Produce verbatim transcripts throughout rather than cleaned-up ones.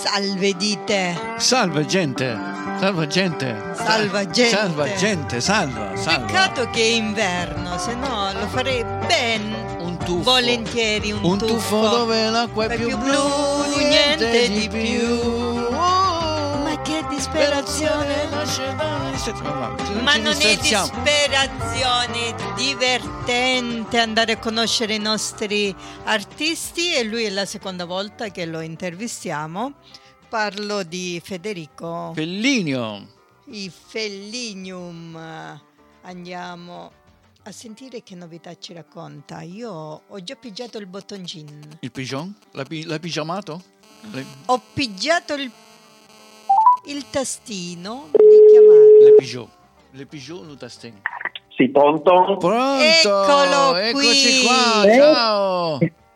Salve dite. Salve gente. Salva gente. Salva gente. Salva gente, salva, salva. Peccato che è inverno, se no lo farei ben Un tuffo. volentieri un, Un tuffo dove l'acqua è è più, più blu, blu, niente, niente di di più. più. Oh, Ma che disperazione. Ma non è disperazione, è divertente andare a conoscere i nostri artisti e lui è la seconda volta che lo intervistiamo. Parlo di Federico Fellinio. i Fellinium. Andiamo a sentire che novità ci racconta. Io ho già pigiato il bottoncino. Il pigeon? L'hai, pi- l'hai pigiamato? Le, Ho pigiato il, il tastino di chiamata. le pigeon. Le pigeon no tastino. Sì, pronto? Pronto? Eccolo Eccoci qui. qua, Eh? ciao.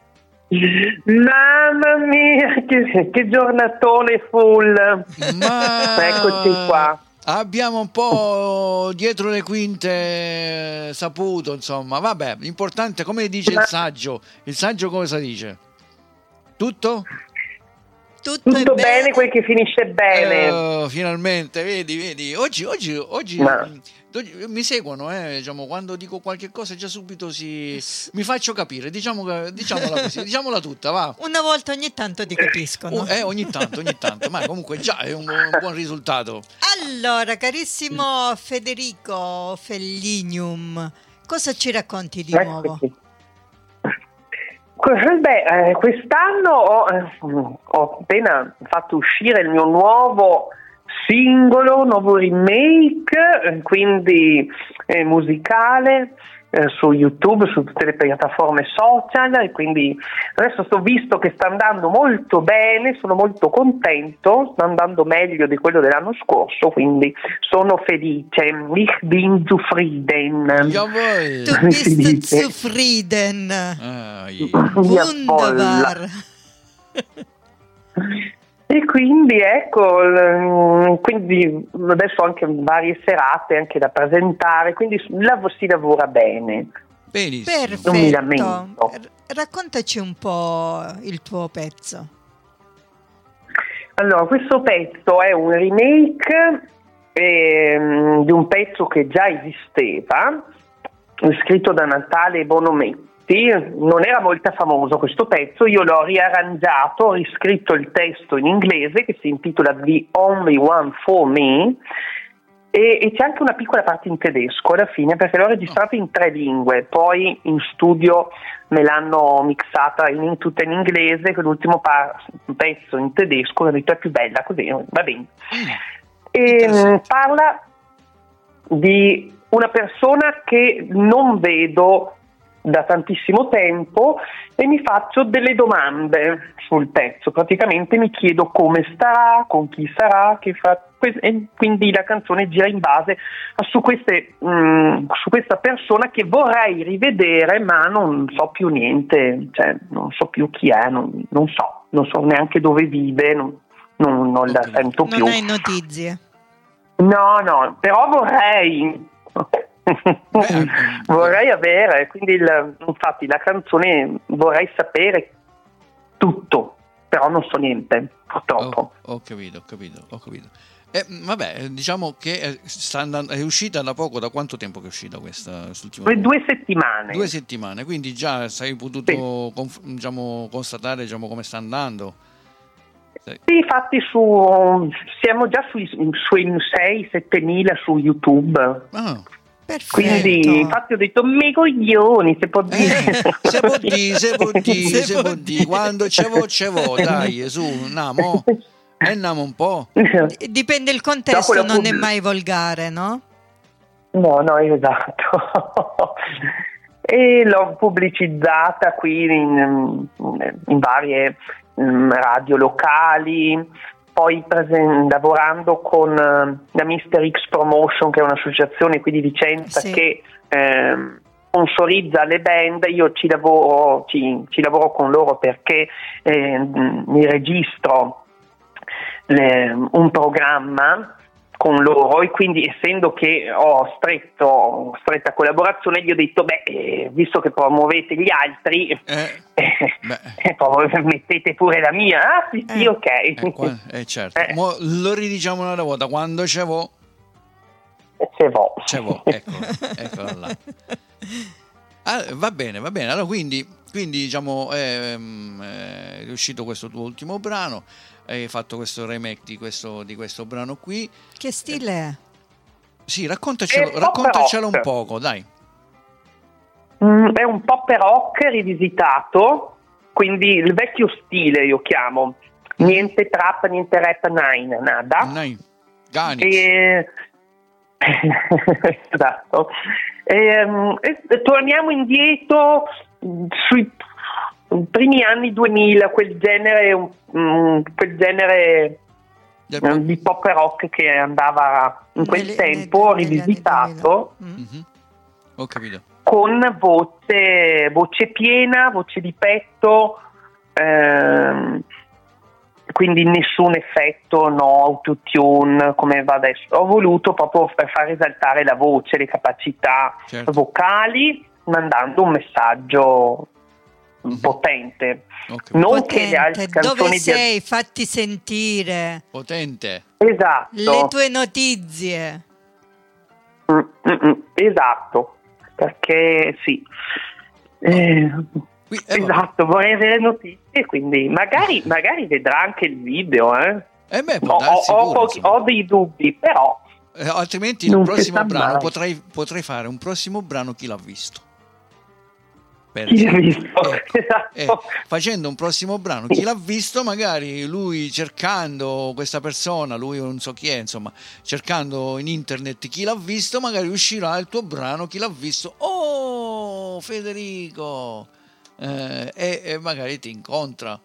Mamma mia, che, che giornatone full. Ma Eccoci qua. abbiamo un po' dietro le quinte saputo, insomma. Vabbè, l'importante, come dice il saggio. Il saggio cosa dice? Tutto? Tutto, Tutto è bene, quel che finisce bene. Oh, finalmente, vedi, vedi. Oggi, oggi, oggi, Ma- oggi mi seguono, eh, diciamo, quando dico qualche cosa già subito si mi faccio capire, diciamo, diciamola così, diciamola tutta, va. Una volta ogni tanto ti capiscono. Oh, eh, ogni tanto, ogni tanto, ma comunque già è un, un buon risultato. Allora, carissimo Federico Fellinium, cosa ci racconti di nuovo? Eccoci. Que- Beh, eh, quest'anno ho, eh, ho appena fatto uscire il mio nuovo singolo, nuovo remake, eh, quindi eh, musicale, eh, su YouTube, su tutte le piattaforme social, e quindi adesso sto visto che sta andando molto bene, sono molto contento, sta andando meglio di quello dell'anno scorso, quindi sono felice. Ich bin zufrieden. Jawohl. Du Come si bist dice? zufrieden. Ah, i- Wunderbar. E quindi ecco, l- quindi adesso anche varie serate anche da presentare, quindi lav- si lavora bene. benissimo. Non mi Perfetto. lamento. R- Raccontaci un po' il tuo pezzo. Allora, questo pezzo è un remake ehm, di un pezzo che già esisteva, scritto da Natale Bonometti. Non era molto famoso questo pezzo, io l'ho riarrangiato, ho riscritto il testo in inglese che si intitola The Only One for Me, e, e c'è anche una piccola parte in tedesco alla fine, perché l'ho registrato in tre lingue, poi in studio me l'hanno mixata in, in tutta in inglese, con l'ultimo pa- pezzo in tedesco, ho detto è più bella così, va bene. E mh, parla di una persona che non vedo da tantissimo tempo e mi faccio delle domande sul pezzo, praticamente mi chiedo come starà, con chi sarà, che fa, e quindi la canzone gira in base a su, queste, mh, su questa persona che vorrei rivedere, ma non so più niente, cioè non so più chi è, non, non so, non so neanche dove vive, non, non, non la Ok. sento più. Non hai notizie. No, no, però vorrei Beh, vorrei avere, quindi il- infatti la canzone vorrei sapere tutto, però non so niente, purtroppo. Ho, ho capito, ho capito, ho capito. Eh, vabbè, diciamo che è, sta andando, è uscita da poco. Da quanto tempo che è uscita questa? Quest'ultimo Le due settimane. Due settimane, quindi già sei potuto conf- diciamo, constatare diciamo, come sta andando. Sei- Sì, infatti su, siamo già sui, sui sei sette mila su YouTube. Ah, Perfetto. Quindi infatti ho detto me coglioni, se può dire. eh, se può dire, se può dire, Se se può può dire, quando c'è vo, c'è vo, dai, su, andiamo, e andiamo un po'. D- Dipende il contesto, No, quello non è pubblico. mai volgare, no? No, no, esatto. E l'ho pubblicizzata qui in, in varie mm, radio locali, poi presen- lavorando con eh, la mister X Promotion, che è un'associazione qui di Vicenza, Sì. che ehm, sponsorizza le band. Io ci lavoro, ci, ci lavoro con loro perché eh, mi registro le- un programma con loro, e quindi essendo che ho stretto stretta collaborazione gli ho detto beh, eh, visto che promuovete gli altri Eh, eh, eh, poi mettete pure la mia. Ah sì sì, Eh. ok. Eh, qua- eh, certo. Eh. Mo lo ridiciamo un'altra volta, quando c'è vo, Ce vo. c'è vo, ecco, eccola là. Ah, va bene, va bene. Allora quindi, quindi diciamo ehm, è uscito questo tuo ultimo brano, hai fatto questo remake di questo, di questo brano qui. Che stile è? Sì, raccontacelo, È pop raccontacelo un rock. poco, dai. Mm, è un pop rock rivisitato, quindi il vecchio stile io chiamo. Niente trap, niente rap, nine, nada. Dai, Ganix. E... esatto. Ehm, E, torniamo indietro sui primi anni duemila, quel genere, mm, quel genere Del- eh, di pop rock che andava in quel Nelle- tempo, negli anni rivisitato, duemila. Mm. Mhm. Ho capito. con voce, voce piena, voce di petto, ehm, quindi nessun effetto, no autotune come va adesso. Ho voluto proprio per far esaltare la voce, le capacità Certo. vocali, mandando un messaggio Mhm. potente. Ho capito. Non che le Potente, altre canzoni dove di... sei? Fatti sentire Potente. Esatto. le tue notizie. Mm, mm, mm, esatto, perché sì. Eh, Qui- eh, vabbè. esatto, vorrei avere notizie, quindi magari, magari vedrà anche il video. Eh. Eh beh, può Ho, darsi ho- pure, pochi- insomma. ho dei dubbi, però Eh, altrimenti il Non si prossimo sa brano mai. potrei, potrei fare un prossimo brano chi l'ha visto. Per chi l'ha esempio. visto? Ecco, Esatto. eh, facendo un prossimo brano chi l'ha visto, magari lui cercando questa persona, lui non so chi è, insomma, cercando in internet chi l'ha visto, magari uscirà il tuo brano chi l'ha visto. Oh, Federico! Eh, e, e magari ti incontra.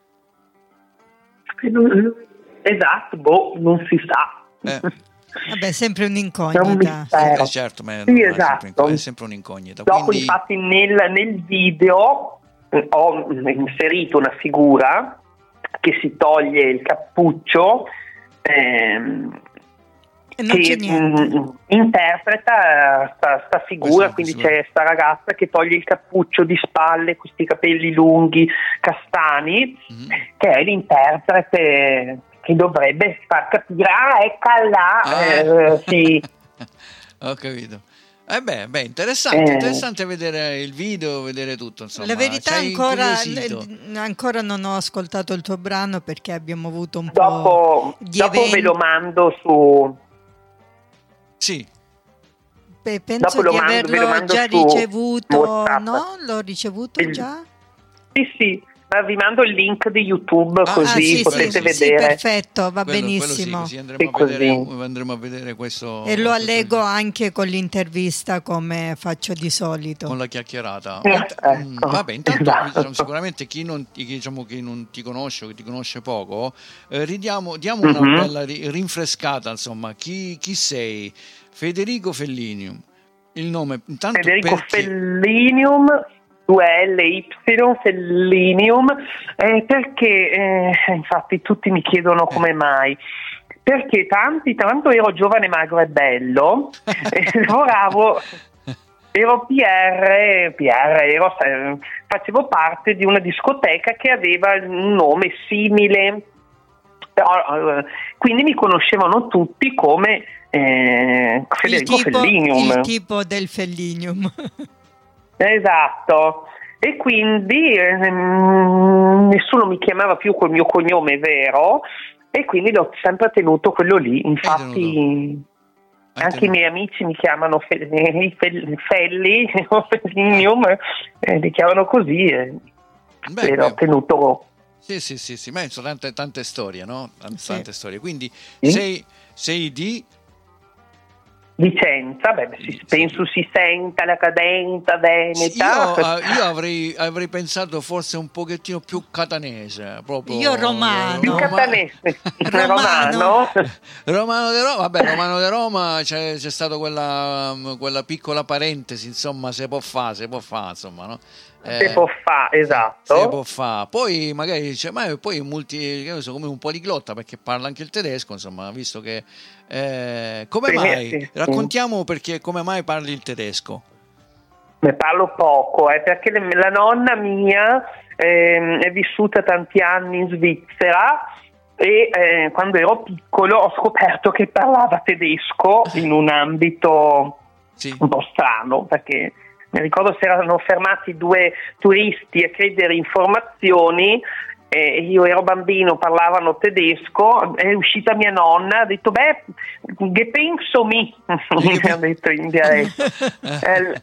Esatto, boh, non si sa. Eh. Vabbè, sempre È un un'incognita. mistero. Eh, certo, ma Sì, non è esatto. sempre, inco- è sempre un'incognita. Dopo, Quindi, infatti, nel, nel video eh, ho inserito una figura che si toglie il cappuccio, ehm, E non c'è che niente. mm, interpreta eh, sta, sta figura, Questa quindi figura. c'è sta ragazza che toglie il cappuccio di spalle, questi capelli lunghi, castani, Mhm. che è l'interprete che dovrebbe far capire, ah, eccola, Ah. eh, sì. Ho capito. Eh beh, beh, interessante, Eh. interessante vedere il video, vedere tutto, insomma. La verità Ci hai ancora, incuriosito. n- ancora non ho ascoltato il tuo brano perché abbiamo avuto un Dopo, po' di dopo ve eventi. lo mando su... Sì, Beh, penso dopo lo di mando- ve lo averlo mando già su ricevuto, WhatsApp. no? L'ho ricevuto Il- già? Sì, sì, ma vi mando il link di YouTube Ah, così Ah, sì, potete sì, sì, vedere. perfetto, va quello, quello benissimo. sì, così andremo, Sì, a vedere, così. andremo a vedere questo. E lo questo- allego anche con l'intervista come faccio di solito. con la chiacchierata. Eh, Int- ecco, mm, vabbè, intanto esatto. diciamo, sicuramente chi non, chi, diciamo, chi non ti conosce o chi ti conosce poco, eh, ridiamo, diamo una Mhm. bella ri- rinfrescata, insomma, chi, chi sei? Federico Fellinium. Il nome, intanto Federico perché... Fellinium, due L Y, Fellinium, eh, perché eh, infatti tutti mi chiedono come mai. Perché tanti, tanto ero giovane, magro e bello, e lavoravo, ero P R, P R ero, eh, facevo parte di una discoteca che aveva un nome simile, però, eh, quindi mi conoscevano tutti come eh, Il Federico tipo, Fellinium. il tipo del Fellinium. Esatto, e quindi ehm, nessuno mi chiamava più col mio cognome vero e quindi l'ho sempre tenuto quello lì. Infatti Hai anche i tenuto. miei amici mi chiamano Fe- i Fel- Felli o Fellinium, eh, li chiamano così e, Beh, e l'ho beh, tenuto. sì, sì, sì, sì, ma sono tante, tante storie, no? Tante, Sì. tante storie. Quindi Sì. sei, sei di... Vicenza, beh, si- Sì. penso si senta la cadenza veneta. Io, eh, io avrei, avrei pensato forse un pochettino più catanese, proprio Io romano. Più Roma- catanese, Romano. romano. Romano de Roma, vabbè, Romano de Roma c'è, c'è stata quella, quella piccola parentesi, insomma, se può fare, se può fare, insomma, no? Se può fare, esatto. Se può fare. Poi magari dice, ma poi multi, che ne so, come un poliglotta perché parla anche il tedesco, insomma, visto che eh, come Sì, mai? sì, sì. Raccontiamo perché come mai parli il tedesco? Ne parlo poco, eh, perché le- la nonna mia eh, è vissuta tanti anni in Svizzera e eh, quando ero piccolo ho scoperto che parlava tedesco in un ambito sì. un po' strano, perché mi ricordo si erano fermati due turisti a chiedere informazioni e io ero bambino, parlavano tedesco, è uscita mia nonna, ha detto beh, che penso mi, mi ha detto in dialetto. eh,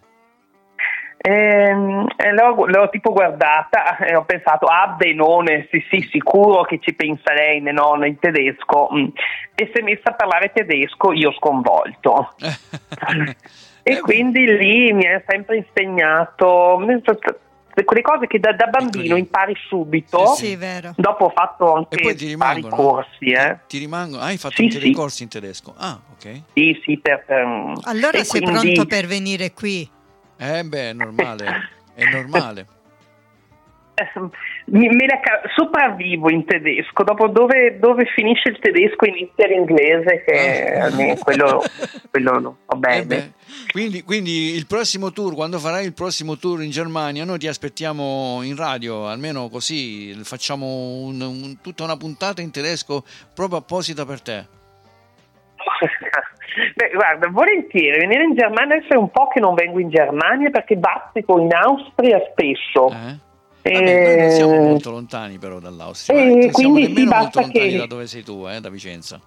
E, e l'ho, l'ho tipo guardata e ho pensato ah Benone, sì sì sicuro che ci pensa lei Benone in tedesco, e si è messa a parlare tedesco, io sconvolto e eh quindi beh. Lì mi ha sempre insegnato quelle cose che da, da bambino impari subito. Sì, sì, vero. Dopo ho fatto anche vari corsi eh. ti, ti rimangono, hai fatto sì, anche sì. dei corsi in tedesco? Ah, ok. Sì sì per, per... allora sei quindi... pronto per venire qui? Eh beh, è normale, è normale. Me la sopravvivo in tedesco, dopo dove, dove finisce il tedesco inizia l'inglese, che ah. almeno quello, quello lo va bene. Eh quindi, quindi il prossimo tour, quando farai il prossimo tour in Germania, noi ti aspettiamo in radio, almeno così facciamo un, un, tutta una puntata in tedesco proprio apposita per te. Beh, guarda, volentieri venire in Germania. Adesso è un po' che non vengo in Germania perché bazzico in Austria spesso. Eh? Vabbè, noi non siamo molto lontani però dall'Austria, e eh? Non quindi siamo nemmeno sì, molto lontani che... da dove sei tu, eh, da Vicenza.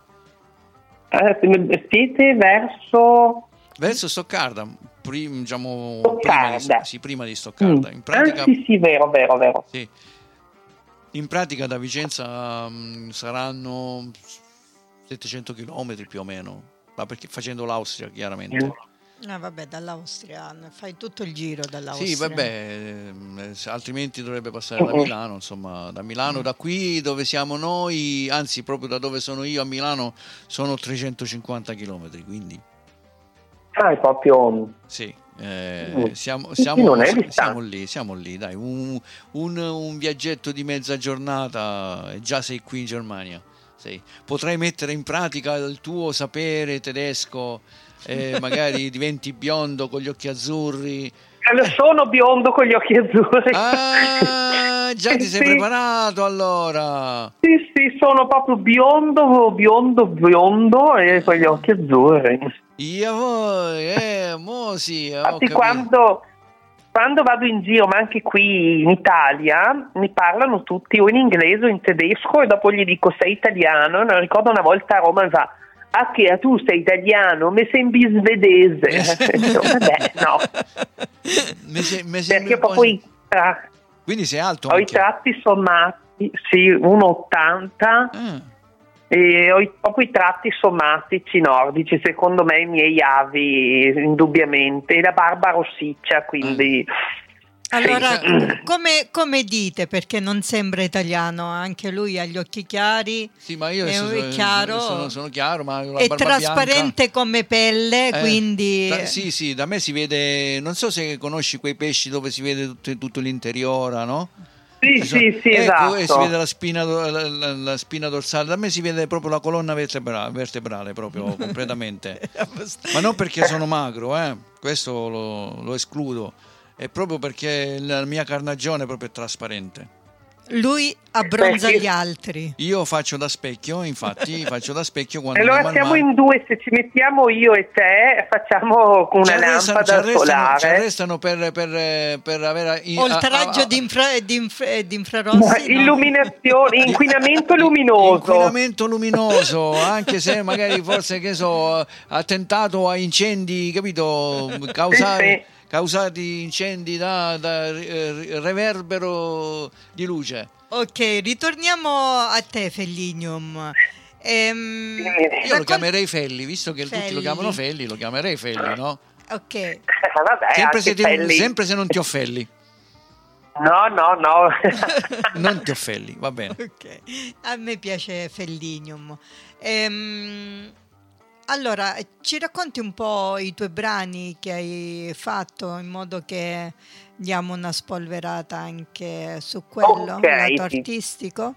Eh, siete verso verso Stoccarda, prim, diciamo Stoccarda. Prima, di, sì, prima di Stoccarda. Mm. In pratica, ah, sì, sì, vero, vero, vero. Sì. In pratica da Vicenza um, saranno settecento chilometri più o meno, ma perché facendo l'Austria chiaramente. Mm. Ah, vabbè, dall'Austria fai tutto il giro dall'Austria. Sì, vabbè, eh, altrimenti dovrebbe passare da Milano, insomma, da Milano, mm. da qui dove siamo noi, anzi proprio da dove sono io a Milano sono trecentocinquanta chilometri, quindi ah, è proprio sì, eh, mm. siamo, siamo, non è siamo lì, siamo lì, dai, un, un, un viaggetto di mezza giornata e già sei qui in Germania. Sì. Potrai mettere in pratica il tuo sapere tedesco, eh, magari diventi biondo con gli occhi azzurri. Eh, sono biondo con gli occhi azzurri. Ah, già ti sei sì. preparato allora. Sì, sì, sono proprio biondo, biondo, biondo e con gli occhi azzurri. Io voi, eh, mo sì, infatti quando... Quando vado in giro, ma anche qui in Italia, mi parlano tutti o in inglese o in tedesco e dopo gli dico sei italiano. Non ricordo una volta a Roma mi fa ah che tu sei italiano, mi sembri svedese. Vabbè, no. Me se, me perché proprio i tra... quindi sei alto ho anche. I tratti sommati, sì, uno virgola ottanta. Ah. E ho i, proprio i tratti sommatici nordici, secondo me i miei avi indubbiamente, e la barba rossiccia, quindi allora sì. come, come dite, perché non sembra italiano, anche lui ha gli occhi chiari, sì, ma io è sono, chiaro, sono, sono chiaro, ma la è barba trasparente bianca. Come pelle, eh, quindi da, sì sì da me si vede, non so se conosci quei pesci dove si vede tutto, tutto l'interiore, no? Sì, sì, sì, ecco, esatto. E si vede la spina, la, la, la spina dorsale. Da me si vede proprio la colonna vertebrale, vertebrale proprio completamente. Ma non perché sono magro, eh? Questo lo, lo escludo. È proprio perché la mia carnagione è proprio trasparente. Lui abbronza gli altri. Io faccio da specchio, infatti, faccio da specchio quando allora siamo in due, se ci mettiamo io e te facciamo una ci arrestano, lampada ci arrestano, solare. Ci arrestano per, per, per avere oltraggio a, a, di, infra, di, infra, di infrarossi. No, no. Illuminazione, inquinamento luminoso. Inquinamento luminoso, anche se magari forse che so, ha tentato a incendi, capito, causati. Sì, sì. causati incendi da, da reverbero di luce. Ok, ritorniamo a te, Fellignum. Ehm, Io raccol- lo chiamerei Felli, visto che Felli. Tutti lo chiamano Felli, lo chiamerei Felli, no? Ok. Vabbè, sempre, se ti, sempre se non ti offelli. No, no, no. Non ti offelli, va bene. Ok, a me piace Fellignum. Ehm... Allora, ci racconti un po' i tuoi brani che hai fatto in modo che diamo una spolverata anche su quello, okay, lato sì. artistico?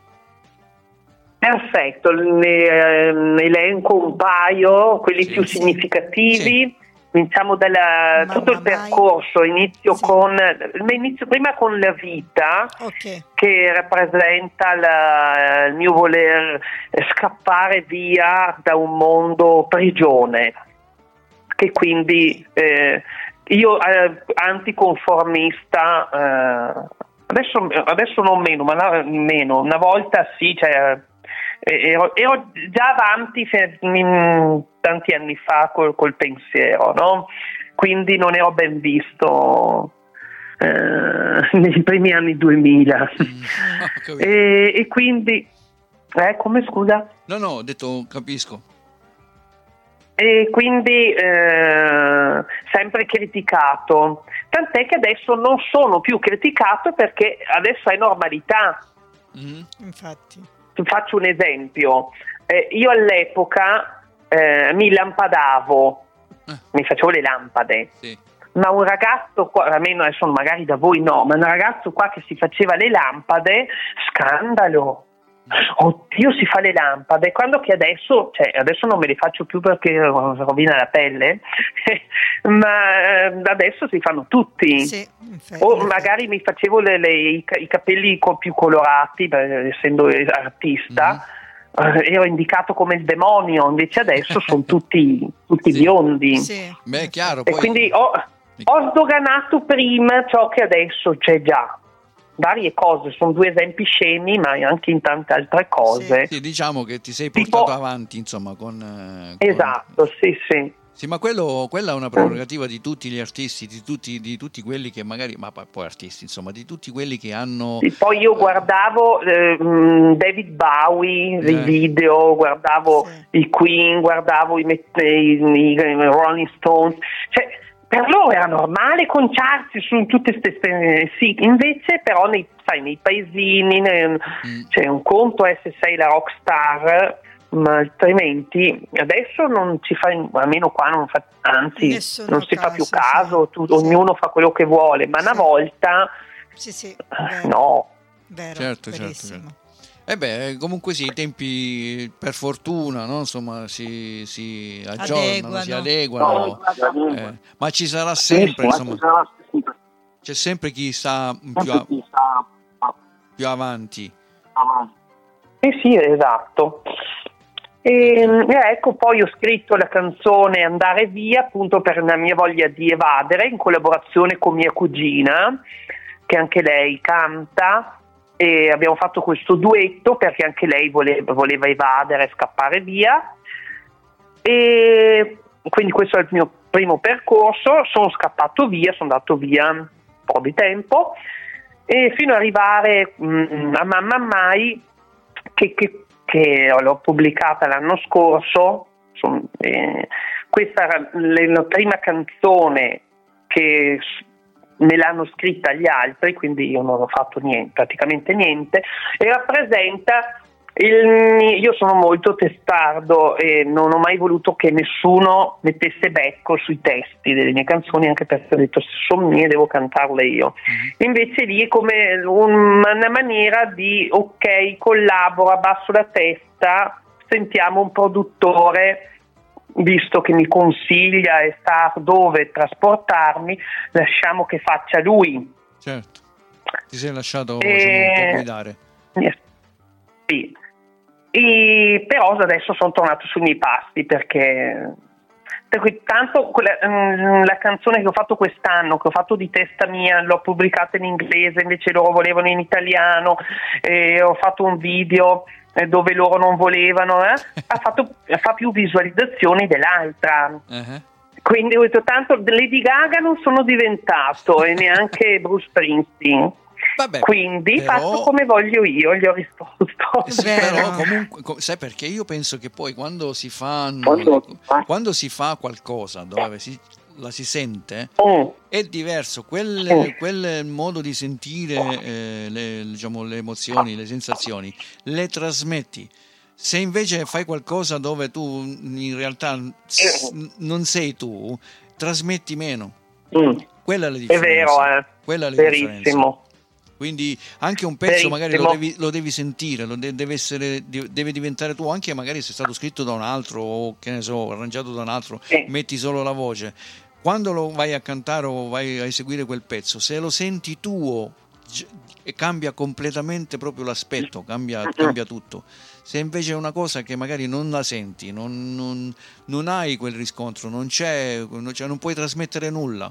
Perfetto, ne, ne elenco un paio, quelli sì, più sì. significativi. Sì. Iniziamo dalla, tutto il percorso, inizio sì. con inizio prima con la vita, okay. che rappresenta la, il mio voler scappare via da un mondo prigione, che quindi eh, io eh, anticonformista, eh, adesso, adesso non meno, ma no, meno, una volta sì, cioè, ero, ero già avanti in, tanti anni fa col, col pensiero, no? Quindi non ero ben visto eh, nei primi anni duemila. Mm, e, e quindi eh, come scusa? No, no, ho detto capisco. E quindi eh, sempre criticato, tant'è che adesso non sono più criticato perché adesso è normalità. Mm. Infatti. Faccio un esempio, eh, io all'epoca eh, mi lampadavo, eh. mi facevo le lampade, sì. ma un ragazzo qua, almeno adesso magari da voi no, ma un ragazzo qua che si faceva le lampade, scandalo. Oddio, si fa le lampade, quando che adesso, cioè adesso non me le faccio più perché rovina la pelle, ma adesso si fanno tutti. Sì, infatti, o infatti. magari mi facevo le, le, i, i capelli più colorati, essendo artista, mm-hmm. eh, ero indicato come il demonio, invece adesso sono tutti, tutti sì. biondi. Sì. Beh, chiaro, e poi... quindi ho, ho sdoganato prima ciò che adesso c'è già. Varie cose, sono due esempi scemi, ma anche in tante altre cose. Sì, diciamo che ti sei tipo... portato avanti, insomma, con, con... Esatto, sì, sì. Sì, ma quello, quella è una prerogativa di tutti gli artisti, di tutti, di tutti quelli che magari, ma poi artisti, insomma, di tutti quelli che hanno... Sì, poi io guardavo eh, David Bowie, eh. i video, guardavo sì. i Queen, guardavo i, i, i Rolling Stones, cioè... Per loro era normale conciarsi su tutte queste sì, invece però nei, sai, nei paesini nei, mm. cioè un conto è se sei la rockstar, ma altrimenti adesso non ci fa, almeno qua non fa, anzi Nessuno non si caso, fa più caso, sì. tu, sì. ognuno fa quello che vuole, ma sì. una volta sì, sì, vero. no. Vero, certo, certo, certo. E beh, comunque sì, i tempi per fortuna, no? Insomma, si, si aggiornano, adeguano. si adeguano, eh, ma ci sarà sempre, insomma, c'è sempre chi sta più, a, più avanti. Eh sì, esatto. E, ecco, poi ho scritto la canzone Andare via appunto per la mia voglia di evadere, in collaborazione con mia cugina, che anche lei canta. E abbiamo fatto questo duetto perché anche lei voleva, voleva evadere, scappare via, e quindi questo è il mio primo percorso. Sono scappato via, sono andato via un po' di tempo e fino ad arrivare mh, a Mamma Mai che, che, che l'ho pubblicata l'anno scorso. Sono, eh, questa era la prima canzone che me l'hanno scritta gli altri, quindi io non ho fatto niente, praticamente niente, e rappresenta il, io sono molto testardo e non ho mai voluto che nessuno mettesse becco sui testi delle mie canzoni, anche perché ho detto se sono mie devo cantarle io. Mm-hmm. Invece lì è come un, una maniera di ok, collaboro, abbasso la testa, sentiamo un produttore, visto che mi consiglia e sa dove trasportarmi, lasciamo che faccia lui. Certo, ti sei lasciato e... diciamo, un po' guidare. Sì, e però adesso sono tornato sui miei passi perché, perché tanto quella, la canzone che ho fatto quest'anno, che ho fatto di testa mia, l'ho pubblicata in inglese, invece loro volevano in italiano, e ho fatto un video dove loro non volevano, eh? ha fatto fa più visualizzazioni dell'altra. Uh-huh. Quindi ho detto tanto Lady Gaga non sono diventato e neanche Bruce Springsteen. Vabbè, quindi però... faccio come voglio io, gli ho risposto. Sì, però comunque, sai perché io penso che poi quando si fanno quando si fa qualcosa dove si, la si sente mm. è diverso, quel, mm. quel modo di sentire eh, le, diciamo, le emozioni, le sensazioni le trasmetti. Se invece fai qualcosa dove tu in realtà s- non sei tu, trasmetti meno. Mm. Quella è la differenza. È vero, eh. Quella è la verissimo. Differenza. Quindi anche un pezzo Verissimo. magari lo devi, lo devi sentire, lo de- deve essere, deve diventare tuo, anche magari se è stato scritto da un altro o che ne so, arrangiato da un altro, sì. metti solo la voce, quando lo vai a cantare o vai a eseguire quel pezzo, se lo senti tuo, cambia completamente proprio l'aspetto, cambia, cambia tutto. Se invece è una cosa che magari non la senti, non, non, non hai quel riscontro, non c'è, cioè non puoi trasmettere nulla.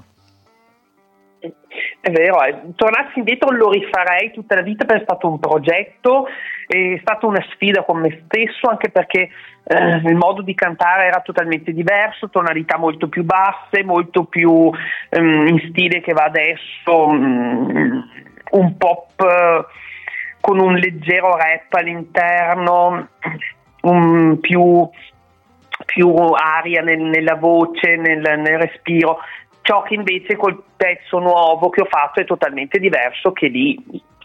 È vero, eh. Tornassi indietro lo rifarei tutta la vita, perché è stato un progetto, è stata una sfida con me stesso, anche perché eh, il modo di cantare era totalmente diverso, tonalità molto più basse, molto più um, in stile che va adesso, um, un pop uh, con un leggero rap all'interno, um, più, più aria nel, nella voce, nel, nel respiro. Ciò che invece col pezzo nuovo che ho fatto è totalmente diverso, che lì,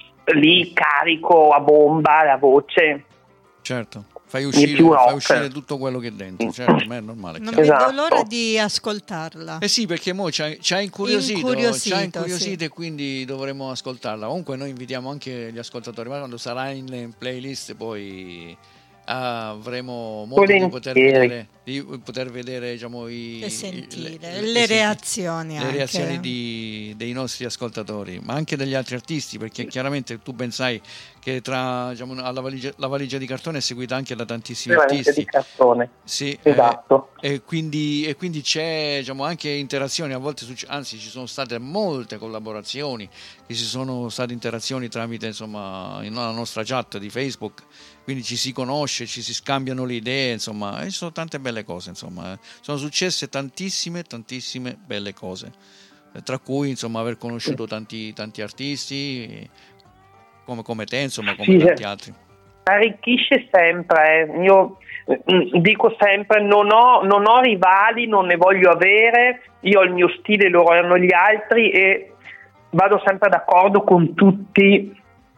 lì carico a bomba la voce. Certo, fai uscire, fai uscire tutto quello che è dentro, certo, ma è normale. Non chiaro. vedo l'ora di ascoltarla. Eh sì, perché mo ci ha incuriosito, incuriosito, c'ha incuriosito sì. E quindi dovremo ascoltarla. Comunque noi invitiamo anche gli ascoltatori, ma quando sarà in playlist poi avremo modo di poter vedere, di poter vedere diciamo, i, e sentire i, le, le, le reazioni, le anche. reazioni di, dei nostri ascoltatori, ma anche degli altri artisti, perché chiaramente tu ben sai che tra diciamo, alla valigia, la valigia di cartone è seguita anche da tantissimi la artisti. Di cartone. Sì, esatto. Eh, e, quindi, e quindi c'è diciamo, anche interazioni, a volte anzi ci sono state molte collaborazioni, che ci sono state interazioni tramite insomma la nostra chat di Facebook, quindi ci si conosce, ci si scambiano le idee, insomma, e ci sono tante belle cose, insomma, sono successe tantissime, tantissime belle cose, tra cui insomma aver conosciuto tanti, tanti artisti come, come te, insomma, come sì, tanti altri. Arricchisce sempre, eh. Io dico sempre non ho, non ho rivali, non ne voglio avere, io ho il mio stile, loro hanno gli altri e vado sempre d'accordo con tutti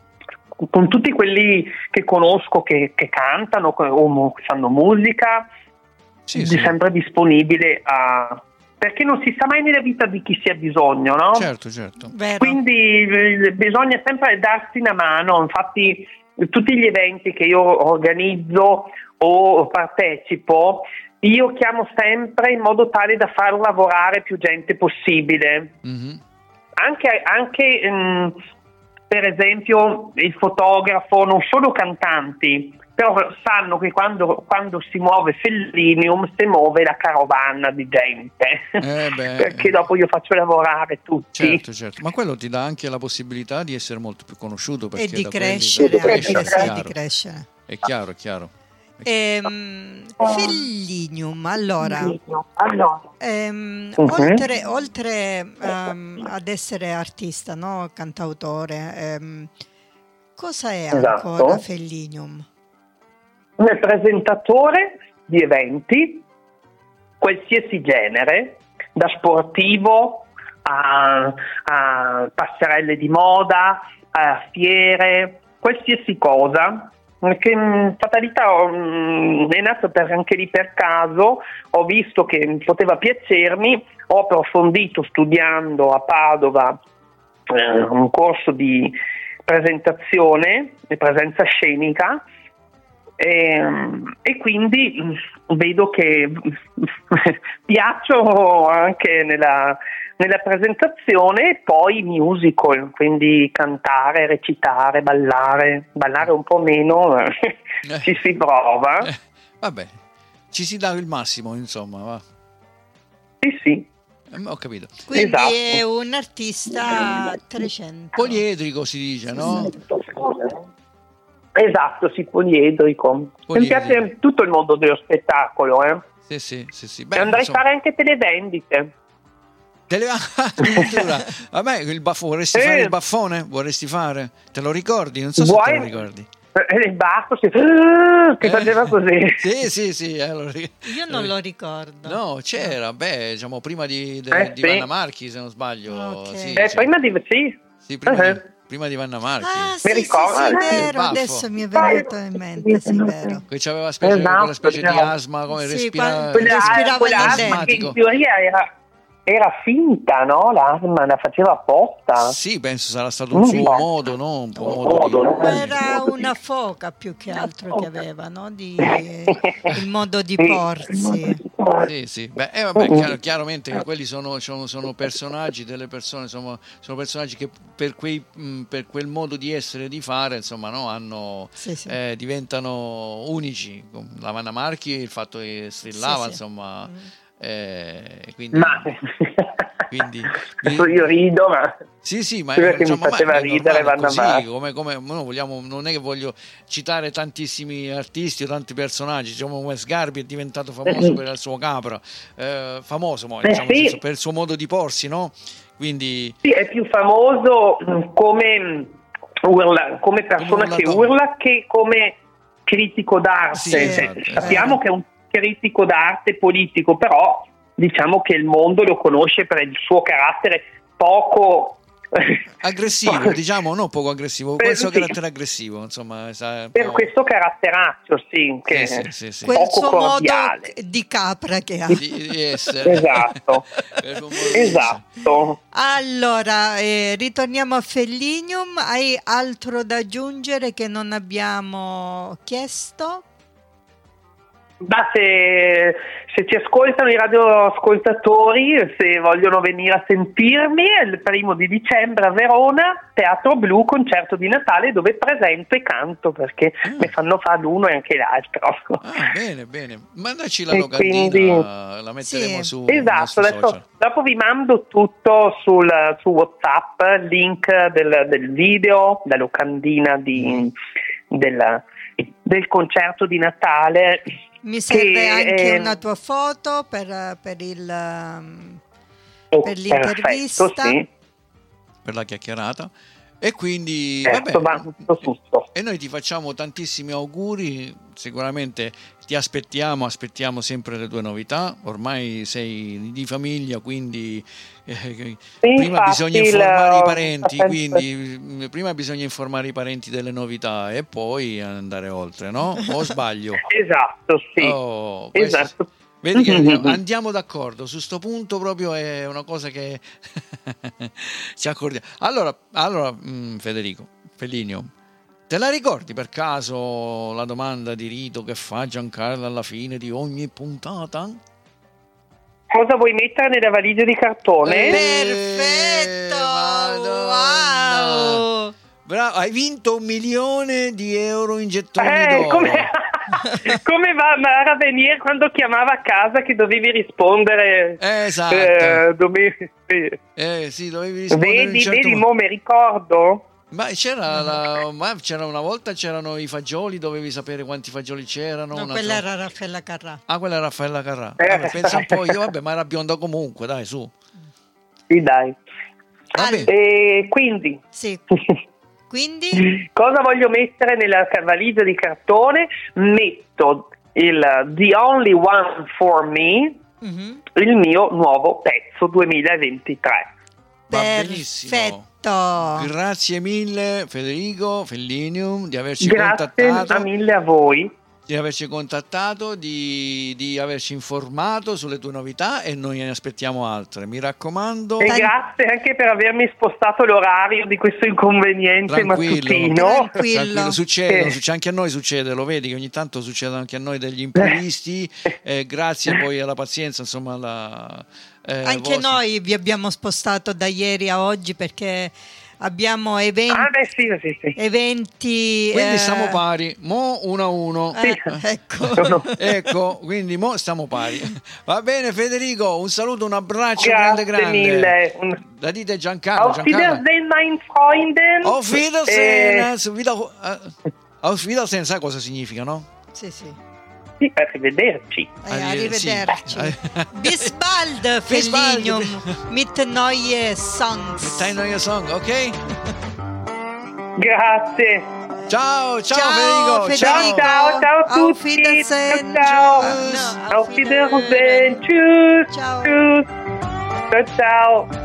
con tutti quelli che conosco che, che cantano o che fanno musica, sì, sì. Sempre disponibile a, perché non si sa mai nella vita di chi si ha bisogno, no? Certo, certo. Vero. Quindi bisogna sempre darsi una mano. Infatti tutti gli eventi che io organizzo o partecipo, io chiamo sempre in modo tale da far lavorare più gente possibile. Mm-hmm. Anche, anche mh, per esempio il fotografo, non solo cantanti, però sanno che quando, quando si muove Fellinium si muove la carovana di gente, eh beh, perché dopo io faccio lavorare tutti. Certo, certo, ma quello ti dà anche la possibilità di essere molto più conosciuto, perché e di da crescere, quelli, anche, crescere, sì, chiaro. di crescere. È chiaro, è chiaro. Ehm, Fellinium, allora, allora. Ehm, uh-huh. oltre, oltre um, ad essere artista, no? Cantautore, ehm, cosa è esatto. ancora Fellinium? Un presentatore di eventi, qualsiasi genere, da sportivo a, a passerelle di moda, a fiere, qualsiasi cosa. Che fatalità mh, è nato per, anche lì per caso, ho visto che poteva piacermi, ho approfondito studiando a Padova eh, un corso di presentazione e presenza scenica e, e quindi vedo che piaccio anche nella nella presentazione e poi musical, quindi cantare, recitare, ballare, ballare un po' meno, eh, ci si prova. Eh, vabbè, ci si dà il massimo, insomma, va. Sì, sì. Eh, ho capito. Quindi esatto. È un artista trecento. Poliedrico si dice, no? Esatto, sì, poliedrico. poliedrico. Mi piace tutto il mondo dello spettacolo, eh. Sì, sì, sì, sì. Beh, andrei insomma... a fare anche televendite. Tele... Vabbè, il baffo, vorresti eh. fare il baffone? Vorresti fare? Te lo ricordi? Non so Vuoi? se te lo ricordi. Il baffo si... che eh. faceva così. Sì, sì, sì. Allora... Io non lo ricordo. No, c'era, beh, diciamo prima di, de, eh, di sì. Vanna Marchi, se non sbaglio. Okay. Sì, eh, sì. prima di... Sì. Sì, prima, uh-huh. di, prima di Vanna Marchi. Ah, mi sì, ricordo. sì, sì, il vero, baffo. adesso mi è venuto in mente, sì, vero. Che c'aveva specie, esatto, quella specie esatto. di asma, come sì, respira... quella, respirava quella asma che in teoria era... Era finta, no? L'asma la faceva apposta. Sì, penso sarà stato un suo modo, no? Un po' modo, modo di... no? Era una foca più che altro che aveva, no? Di, il modo di porsi. Sì, sì. Beh, eh, vabbè, chiar- chiaramente che quelli sono, sono, sono personaggi delle persone, sono, sono personaggi che per, quei, mh, per quel modo di essere e di fare, insomma, no, hanno, Sì, sì. eh, diventano unici. La Vanna Marchi, il fatto che strillava, Sì, sì. insomma, Mm. eh, quindi, Ma quindi adesso io rido, ma sì, sì, ma perché insomma, mi faceva ma è ridere normale, Vanna così, Marchi. come, come noi vogliamo, non è che voglio citare tantissimi artisti o tanti personaggi, diciamo come Sgarbi è diventato famoso per il suo Capra, eh, famoso mo, Eh, diciamo, sì. nel senso, per il suo modo di porsi, no? Quindi Sì, è più famoso mh, come urla, come persona Come che urlatore. urla che come critico d'arte. Sì, Cioè, esatto, sappiamo esatto. che è un critico d'arte politico, però diciamo che il mondo lo conosce per il suo carattere poco aggressivo, diciamo, non poco aggressivo, Per- questo sì. carattere aggressivo, insomma, sa, un per po'- questo caratteraccio, sì, che Sì, è sì, sì, sì. Quel poco suo modo cordiale. di capra che ha. di, di essere. Esatto. Per un modo di essere. Esatto. Allora, eh, ritorniamo a Fellinium. Hai altro da aggiungere che non abbiamo chiesto? Ma se, se ci ascoltano i radioascoltatori, se vogliono venire a sentirmi, è il primo di dicembre a Verona, Teatro Blu, concerto di Natale, dove presento e canto, perché Ah. mi fanno fare l'uno e anche l'altro. Ah, bene, bene. Mandaci la E locandina, quindi- la metteremo Sì. su Esatto, nostri adesso, social. dopo vi mando tutto sul, su WhatsApp, il link del, del video, la locandina di, del, del concerto di Natale. Mi serve Che, anche eh, una tua foto per, per il, um, Oh, per l'intervista. perfetto, sì. Per la chiacchierata. E quindi Certo, vabbè, va tutto tutto. e noi ti facciamo tantissimi auguri, sicuramente ti aspettiamo, aspettiamo sempre le tue novità, ormai sei di famiglia, quindi eh, prima infatti, bisogna informare il- i parenti, la- quindi mm, prima bisogna informare i parenti delle novità e poi andare oltre, no? O sbaglio? Esatto, sì. Oh, questo- Esatto. Vedi che Mhm. andiamo d'accordo su sto punto, proprio è una cosa che ci accordiamo. Allora, allora mh, Federico Fellinio, te la ricordi per caso la domanda di rito che fa Giancarlo alla fine di ogni puntata? Cosa vuoi mettere nella valigia di cartone? Eh, Perfetto! Madonna. Wow! Bravo, hai vinto un milione di euro in gettoni Eh, d'oro. come, come va a venire quando chiamava a casa che dovevi rispondere? Esatto. Eh, dovevi- sì. Eh sì, dovevi rispondere in un Vedi, certo vedi, modo. mo mi ricordo. Ma c'era, la, ma c'era una volta c'erano i fagioli, dovevi sapere quanti fagioli c'erano. No, una quella so- era Raffaella Carrà. Ah, quella era Raffaella Carrà. Eh. Vabbè, pensa un po', io vabbè, ma era bionda comunque, dai, su. Sì, dai. Va Al- bene. E quindi, Sì. Quindi? cosa voglio mettere nella valigia di cartone? Metto il The Only One for Me, Mhm. il mio nuovo pezzo duemilaventitré. Va benissimo. Perfetto. Grazie mille Federico Fellinium di averci Grazie contattato. a mille a voi. Di averci contattato, di, di averci informato sulle tue novità e noi ne aspettiamo altre. Mi raccomando, E Tan- grazie anche per avermi spostato l'orario di questo inconveniente Tranquillo. mattutino. Tranquillo. tranquillo, succede, Eh. succede, anche a noi succede, lo vedi che ogni tanto succedono anche a noi degli imprevisti, eh, grazie poi alla pazienza, insomma, alla, eh, Anche vostra. noi vi abbiamo spostato da ieri a oggi perché abbiamo eventi. Ah, beh, sì, sì, sì. eventi Quindi eh, stiamo pari, mo uno a uno. eh, ecco. Sono- Ecco, quindi mo stiamo pari. Va bene Federico, un saluto, un abbraccio Grazie grande grande. mille. Un- Da dite Giancarlo, Auf Giancarlo. Wiedersehen, mein Freunden. Auf Wiedersehen, Eh, auf Wieder- eh, auf Wiedersehen, sai cosa significa, no? Sì, sì. sì, arrivederci. Eh, Arrive- arrivederci. sì. Bis bald, Bis bald. Fellinium, mit neue Songs. Dein neuer Song, ok? Grazie. Ciao, ciao, Ciao, Federico. Federico. Ciao, ciao a Auf tutti. Wiedersehen. Ciao. No, Auf Wiedersehen. Tschüss. Ciao. Tschüss. Ciao, ciao.